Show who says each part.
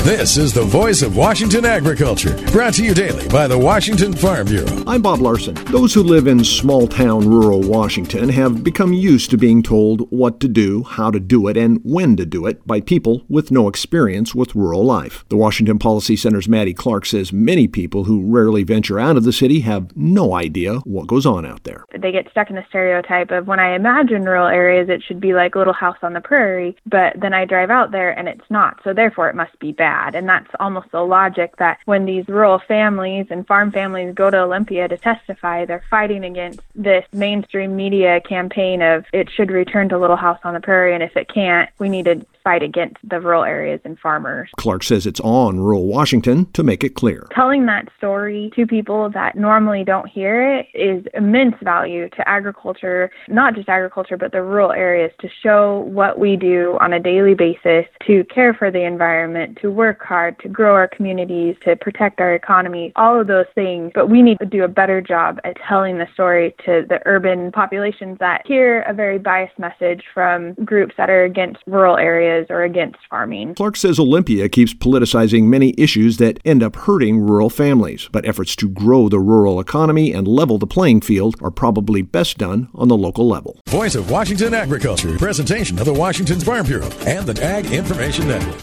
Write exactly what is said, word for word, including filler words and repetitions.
Speaker 1: This is the voice of Washington agriculture, brought to you daily by the Washington Farm Bureau.
Speaker 2: I'm Bob Larson. Those who live in small-town rural Washington have become used to being told what to do, how to do it, and when to do it by people with no experience with rural life. The Washington Policy Center's Maddie Clark says many people who rarely venture out of the city have no idea what goes on out there.
Speaker 3: They get stuck in the stereotype of when I imagine rural areas, it should be like Little House on the Prairie, but then I drive out there and it's not, so therefore it must be bad. And that's almost the logic that when these rural families and farm families go to Olympia to testify, they're fighting against this mainstream media campaign of it should return to Little House on the Prairie, and if it can't, we need to fight against the rural areas and farmers.
Speaker 2: Clark says it's on rural Washington to make it clear.
Speaker 3: Telling that story to people that normally don't hear it is immense value to agriculture, not just agriculture, but the rural areas, to show what we do on a daily basis to care for the environment, to work hard, to grow our communities, to protect our economy, all of those things. But we need to do a better job at telling the story to the urban populations that hear a very biased message from groups that are against rural areas or against farming.
Speaker 2: Clark says Olympia keeps politicizing many issues that end up hurting rural families, but efforts to grow the rural economy and level the playing field are probably best done on the local level.
Speaker 1: Voice of Washington agriculture, presentation of the Washington Farm Bureau and the Ag Information Network.